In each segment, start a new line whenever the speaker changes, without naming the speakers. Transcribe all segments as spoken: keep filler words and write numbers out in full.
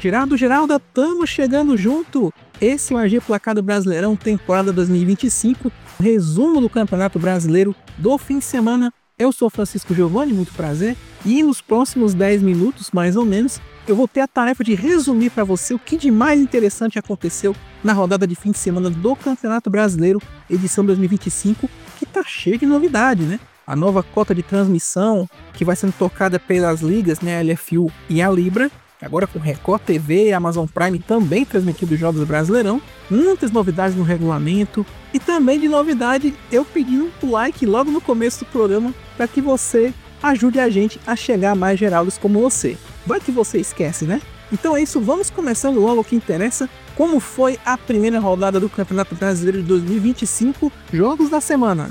Geraldo, Geralda, tamo chegando junto! Esse é o A G Placado Brasileirão, temporada dois mil e vinte e cinco, resumo do Campeonato Brasileiro do fim de semana. Eu sou Francisco Giovanni, muito prazer, e nos próximos dez minutos, mais ou menos, eu vou ter a tarefa de resumir para você o que de mais interessante aconteceu na rodada de fim de semana do Campeonato Brasileiro, edição dois mil e vinte e cinco, que tá cheio de novidade, né? A nova cota de transmissão, que vai sendo tocada pelas ligas, né, a L F U e a Libra, agora com Record T V e Amazon Prime também transmitindo os jogos do Brasileirão, muitas novidades no regulamento e também de novidade eu pedi um like logo no começo do programa para que você ajude a gente a chegar a mais Geraldos como você. Vai que você esquece, né? Então é isso, vamos começando logo o que interessa. Como foi a primeira rodada do Campeonato Brasileiro de dois mil e vinte e cinco, jogos da semana.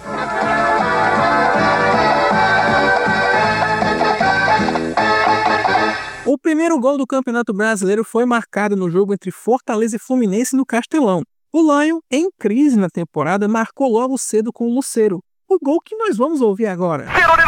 O primeiro gol do Campeonato Brasileiro foi marcado no jogo entre Fortaleza e Fluminense no Castelão. O Lion, em crise na temporada, marcou logo cedo com o Lucero. O gol que nós vamos ouvir agora.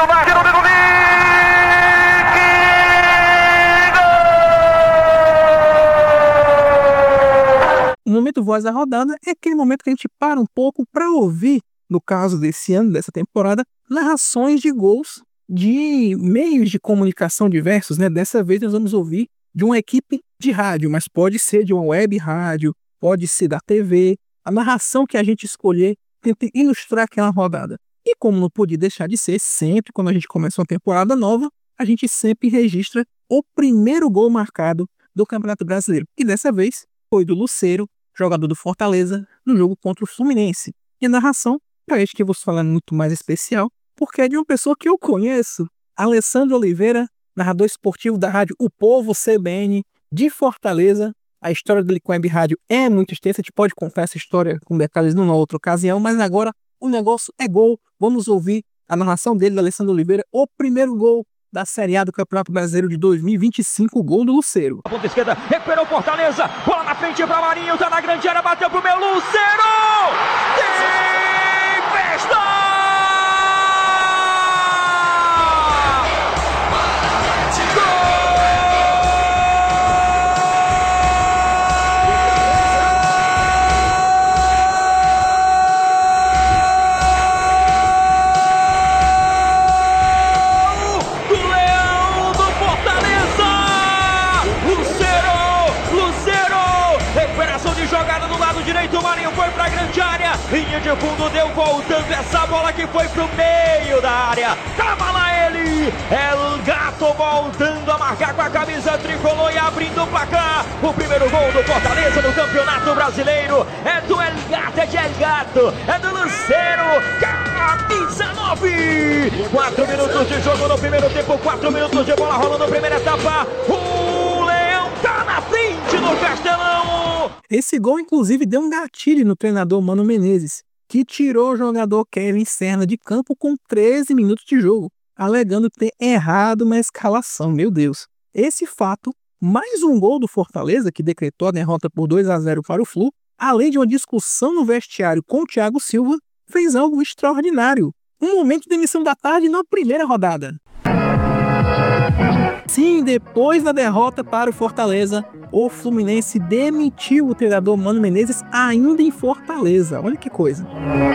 O momento voz da rodada é aquele momento que a gente para um pouco para ouvir, no caso desse ano, dessa temporada, narrações de gols de meios de comunicação diversos, né? Dessa vez nós vamos ouvir de uma equipe de rádio, mas pode ser de uma web rádio, pode ser da T V. A narração que a gente escolher tenta ilustrar aquela rodada. E como não podia deixar de ser, sempre quando a gente começa uma temporada nova, a gente sempre registra o primeiro gol marcado do Campeonato Brasileiro. E dessa vez foi do Lucero, jogador do Fortaleza, no jogo contra o Fluminense. E a narração, para este que eu vou falar muito mais especial, porque é de uma pessoa que eu conheço, Alessandro Oliveira, narrador esportivo da rádio O Povo C B N de Fortaleza. A história dele com a web rádio é muito extensa, a gente pode contar essa história com detalhes numa outra ocasião, mas agora o negócio é gol. Vamos ouvir a narração dele, do Alessandro Oliveira, o primeiro gol da Série A do Campeonato Brasileiro de dois mil e vinte e cinco, gol do Lucero.
A ponta esquerda, recuperou Fortaleza, bola na frente para Marinho, tá na grande área, bateu pro meu Lucero! Tem festa! O Marinho foi pra grande área, linha de fundo, deu voltando essa bola que foi pro meio da área, tava lá ele, El Gato voltando a marcar com a camisa tricolor e abrindo o placar. O primeiro gol do Fortaleza no Campeonato Brasileiro é do El Gato, é de El Gato, é do Lucero, camisa nove. Quatro minutos de jogo no primeiro tempo, quatro minutos de bola rolando na primeira etapa. O Leão tá na frente do Castelão.
Esse gol, inclusive, deu um gatilho no treinador Mano Menezes, que tirou o jogador Kevin Serna de campo com treze minutos de jogo, alegando ter errado uma escalação. Meu Deus. Esse fato, mais um gol do Fortaleza, que decretou a derrota por dois a zero para o Flu, além de uma discussão no vestiário com o Thiago Silva, fez algo extraordinário. Um momento de emissão da tarde na primeira rodada. Sim, depois da derrota para o Fortaleza, o Fluminense demitiu o treinador Mano Menezes ainda em Fortaleza. Olha que coisa.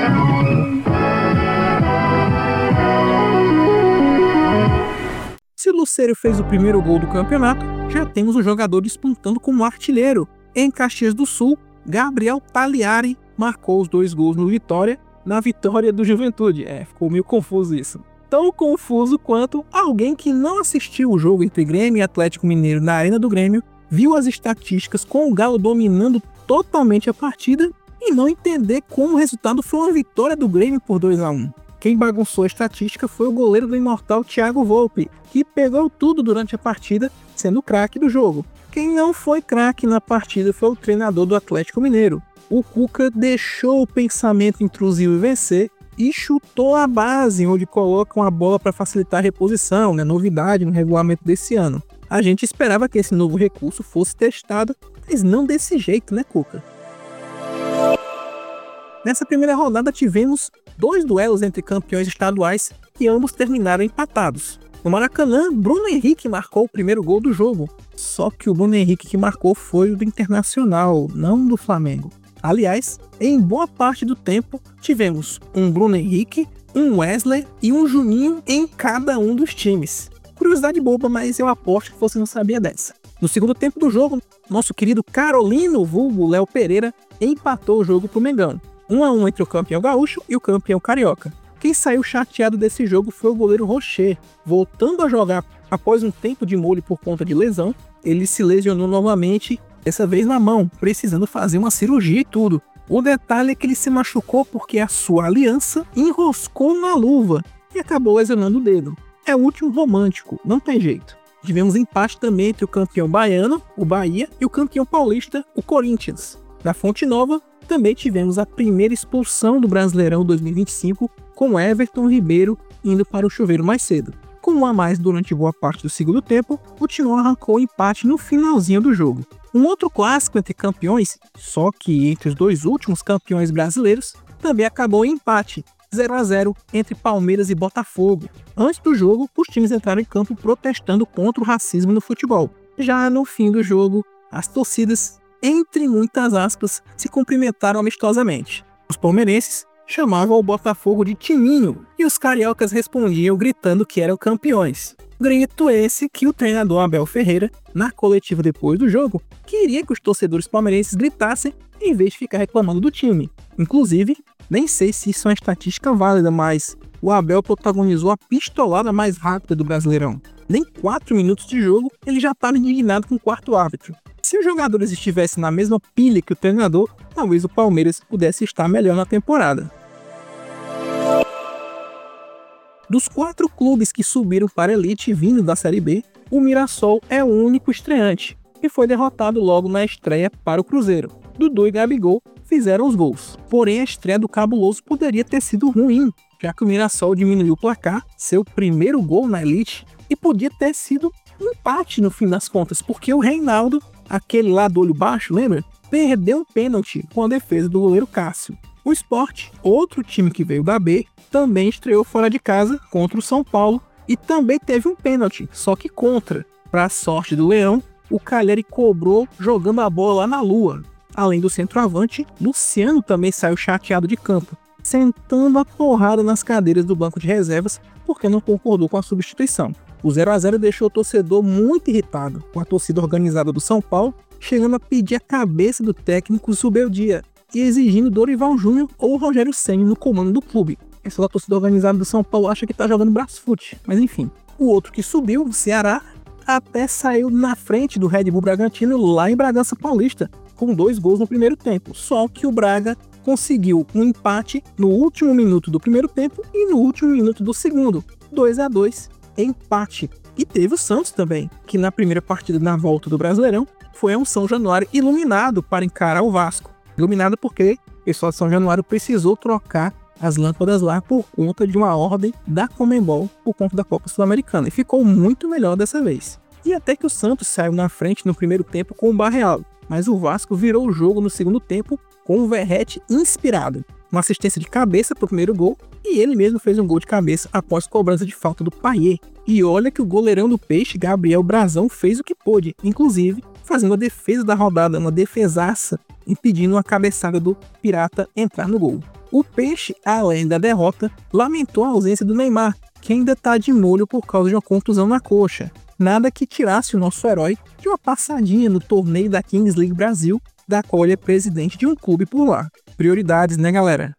Se o Lucero fez o primeiro gol do campeonato, já temos o jogador despontando como artilheiro. Em Caxias do Sul, Gabriel Pagliari marcou os dois gols no Vitória, na vitória do Juventude. É, ficou meio confuso isso. Tão confuso quanto alguém que não assistiu o jogo entre Grêmio e Atlético Mineiro na Arena do Grêmio, viu as estatísticas com o Galo dominando totalmente a partida e não entender como o resultado foi uma vitória do Grêmio por dois a um. Quem bagunçou a estatística foi o goleiro do imortal Thiago Volpi, que pegou tudo durante a partida, sendo o craque do jogo. Quem não foi craque na partida foi o treinador do Atlético Mineiro. O Cuca deixou o pensamento intrusivo vencer e chutou a base, onde colocam a bola para facilitar a reposição, né? Novidade no regulamento desse ano. A gente esperava que esse novo recurso fosse testado, mas não desse jeito, né, Cuca? Nessa primeira rodada tivemos dois duelos entre campeões estaduais que ambos terminaram empatados. No Maracanã, Bruno Henrique marcou o primeiro gol do jogo. Só que o Bruno Henrique que marcou foi o do Internacional, não do Flamengo. Aliás, em boa parte do tempo, tivemos um Bruno Henrique, um Wesley e um Juninho em cada um dos times. Curiosidade boba, mas eu aposto que você não sabia dessa. No segundo tempo do jogo, nosso querido Carolino, vulgo Léo Pereira, empatou o jogo pro Mengão. um a um entre o campeão gaúcho e o campeão carioca. Quem saiu chateado desse jogo foi o goleiro Rocher. Voltando a jogar após um tempo de molho por conta de lesão, ele se lesionou novamente, dessa vez na mão, precisando fazer uma cirurgia e tudo. O detalhe é que ele se machucou porque a sua aliança enroscou na luva e acabou lesionando o dedo. É o último romântico, não tem jeito. Tivemos empate também entre o campeão baiano, o Bahia, e o campeão paulista, o Corinthians. Na Fonte Nova, também tivemos a primeira expulsão do Brasileirão dois mil e vinte e cinco, com Everton Ribeiro indo para o chuveiro mais cedo. Com um a mais durante boa parte do segundo tempo, o Timão arrancou o empate no finalzinho do jogo. Um outro clássico entre campeões, só que entre os dois últimos campeões brasileiros, também acabou em empate, zero a zero entre Palmeiras e Botafogo. Antes do jogo, os times entraram em campo protestando contra o racismo no futebol. Já no fim do jogo, as torcidas, entre muitas aspas, se cumprimentaram amistosamente. Os palmeirenses chamavam o Botafogo de timinho e os cariocas respondiam gritando que eram campeões. Grito esse que o treinador Abel Ferreira, na coletiva depois do jogo, queria que os torcedores palmeirenses gritassem em vez de ficar reclamando do time. Inclusive, nem sei se isso é uma estatística válida, mas o Abel protagonizou a pistolada mais rápida do Brasileirão. Nem quatro minutos de jogo, ele já estava indignado com o quarto árbitro. Se os jogadores estivessem na mesma pilha que o treinador, talvez o Palmeiras pudesse estar melhor na temporada. Dos quatro clubes que subiram para a elite vindo da Série B, o Mirassol é o único estreante e foi derrotado logo na estreia para o Cruzeiro. Dudu e Gabigol fizeram os gols, porém a estreia do Cabuloso poderia ter sido ruim, já que o Mirassol diminuiu o placar, seu primeiro gol na elite, e podia ter sido um empate no fim das contas, porque o Reinaldo, aquele lá do olho baixo, lembra? Perdeu um pênalti com a defesa do goleiro Cássio. O Sport, outro time que veio da B, também estreou fora de casa contra o São Paulo e também teve um pênalti, só que contra. Para a sorte do Leão, o Calheri cobrou jogando a bola lá na lua. Além do centroavante, Luciano também saiu chateado de campo, sentando a porrada nas cadeiras do banco de reservas porque não concordou com a substituição. O zero a zero deixou o torcedor muito irritado, com a torcida organizada do São Paulo chegando a pedir a cabeça do técnico Zubeldia e exigindo Dorival Júnior ou Rogério Ceni no comando do clube. Essa torcida organizada do São Paulo acha que tá jogando Brasfoot, mas enfim. O outro que subiu, o Ceará, até saiu na frente do Red Bull Bragantino lá em Bragança Paulista, com dois gols no primeiro tempo. Só que o Braga conseguiu um empate no último minuto do primeiro tempo e no último minuto do segundo. dois a dois, empate. E teve o Santos também, que na primeira partida na volta do Brasileirão foi a um São Januário iluminado para encarar o Vasco. Iluminado porque o pessoal de São Januário precisou trocar as lâmpadas lá por conta de uma ordem da Conmebol por conta da Copa Sul-Americana. E ficou muito melhor dessa vez. E até que o Santos saiu na frente no primeiro tempo com o Barreal. Mas o Vasco virou o jogo no segundo tempo com o Verratti inspirado. Uma assistência de cabeça para o primeiro gol. E ele mesmo fez um gol de cabeça após cobrança de falta do Payet. E olha que o goleirão do Peixe, Gabriel Brazão, fez o que pôde. Inclusive fazendo a defesa da rodada, uma defesaça, impedindo a cabeçada do Pirata entrar no gol. O Peixe, além da derrota, lamentou a ausência do Neymar, que ainda está de molho por causa de uma contusão na coxa. Nada que tirasse o nosso herói de uma passadinha no torneio da Kings League Brasil, da qual ele é presidente de um clube por lá. Prioridades, né, galera?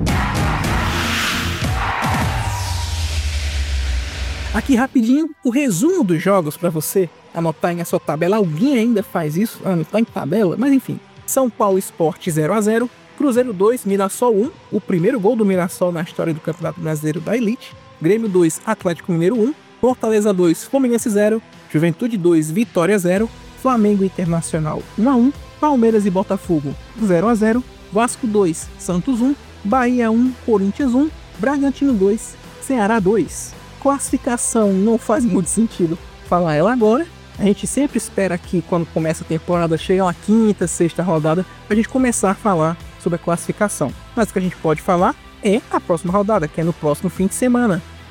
Aqui rapidinho, o resumo dos jogos para você anotar em sua tabela. Alguém ainda faz isso? Anotar em tabela? Mas enfim. São Paulo Sport zero a zero, Cruzeiro dois, Mirassol um, o primeiro gol do Mirassol na história do Campeonato Brasileiro da Elite, Grêmio dois, Atlético Mineiro um, Fortaleza dois, Fluminense zero, Juventude dois, Vitória zero, Flamengo Internacional um a um, Palmeiras e Botafogo zero a zero, Vasco dois, Santos um, Bahia um, Corinthians um, Bragantino dois, Ceará dois. Classificação não faz muito sentido falar ela agora. A gente sempre espera que quando começa a temporada, chega uma quinta, sexta rodada, pra gente começar a falar sobre a classificação. Mas o que a gente pode falar é a próxima rodada, que é no próximo fim de semana.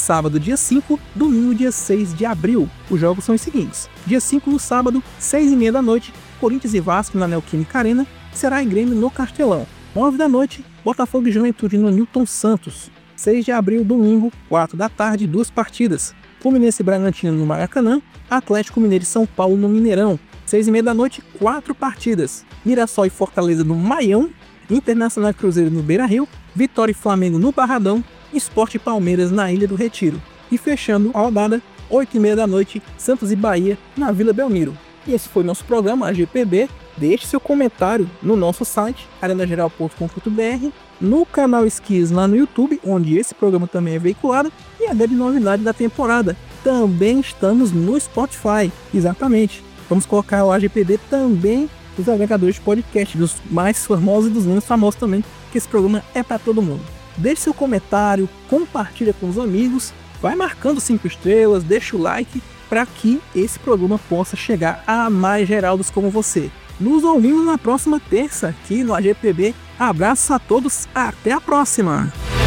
sábado dia cinco, domingo dia seis de abril. Os jogos são os seguintes: dia cinco no sábado, seis e meia da noite, Corinthians e Vasco na Neoquímica Arena, Ceará e Grêmio no Castelão. nove da noite, Botafogo e Juventude no Newton Santos. seis de abril, domingo, quatro da tarde, duas partidas. Fluminense e Bragantino no Maracanã, Atlético Mineiro e São Paulo no Mineirão. seis e meia da noite, quatro partidas. Mirassol e Fortaleza no Maião, Internacional e Cruzeiro no Beira-Rio, Vitória e Flamengo no Barradão, Sport e Palmeiras na Ilha do Retiro. E fechando a rodada, oito e meia da noite, Santos e Bahia na Vila Belmiro. E esse foi nosso programa A G P B. Deixe seu comentário no nosso site, arena geral ponto com ponto b r, no canal Skis lá no YouTube, onde esse programa também é veiculado, e a grande novidade da temporada, também estamos no Spotify. Exatamente, vamos colocar o A G P B também nos agregadores de podcast, dos mais famosos e dos menos famosos também, que esse programa é para todo mundo. Deixe seu comentário, compartilha com os amigos, vai marcando cinco estrelas, deixa o like, para que esse programa possa chegar a mais geraldos como você. Nos ouvimos na próxima terça aqui no A G P B. Abraço a todos, até a próxima!